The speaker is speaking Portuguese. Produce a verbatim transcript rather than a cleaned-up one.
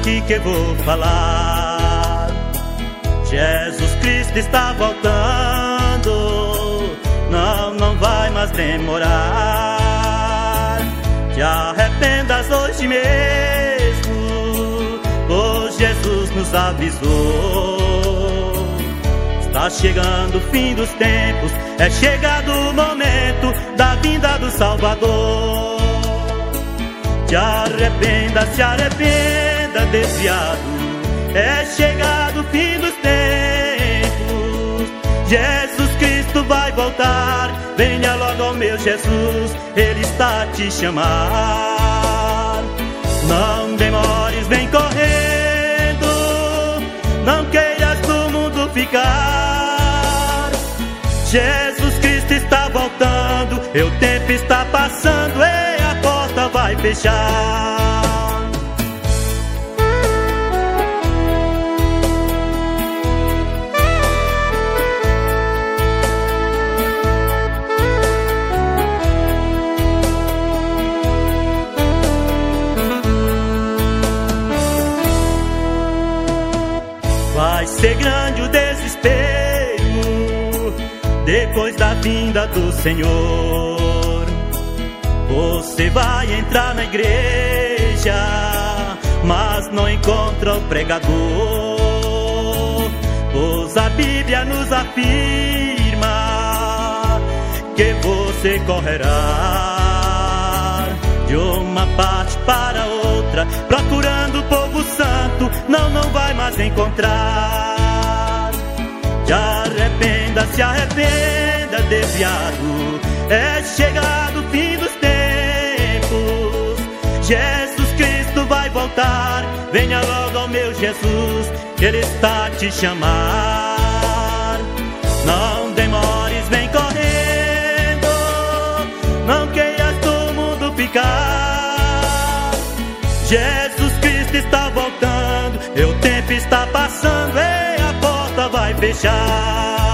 que que eu vou falar? Jesus Cristo está voltando, não, não vai mais demorar. Te arrependas hoje mesmo, pois Jesus nos avisou. Está chegando o fim dos tempos, é chegado o momento da vinda do Salvador. Te arrependa, se arrependa, desviado, é chegado o fim dos tempos. Jesus Cristo vai voltar, venha logo ao meu Jesus, Ele está a te chamar. Não demores, vem correndo, não queiras do mundo ficar. Jesus Cristo está voltando, e o tempo está passando, e a porta vai fechar. Vai ser grande o desespero depois da vinda do Senhor. Você vai entrar na igreja, mas não encontra o pregador, pois a Bíblia nos afirma que você correrá de uma parte para outra, procurando o povo santo, não, não vai mais encontrar. Te arrependa, se arrependa, desviado, é chegado o fim dos tempos. Jesus Cristo vai voltar, venha logo ao meu Jesus, Ele está a te chamar. Não demores, vem correndo, não queiras do mundo ficar. Jesus Cristo está voltando, e o tempo está passando, e a porta vai fechar.